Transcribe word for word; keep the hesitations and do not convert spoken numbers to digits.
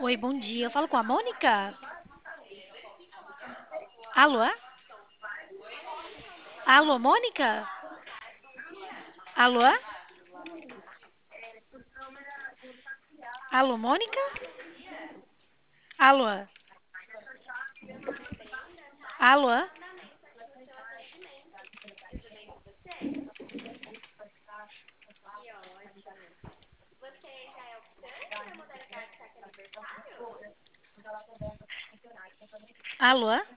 Oi, bom dia. Eu falo com a Mônica? Alô? Alô, Mônica? Alô? Alô, Mônica? Alô? Alô? Alô?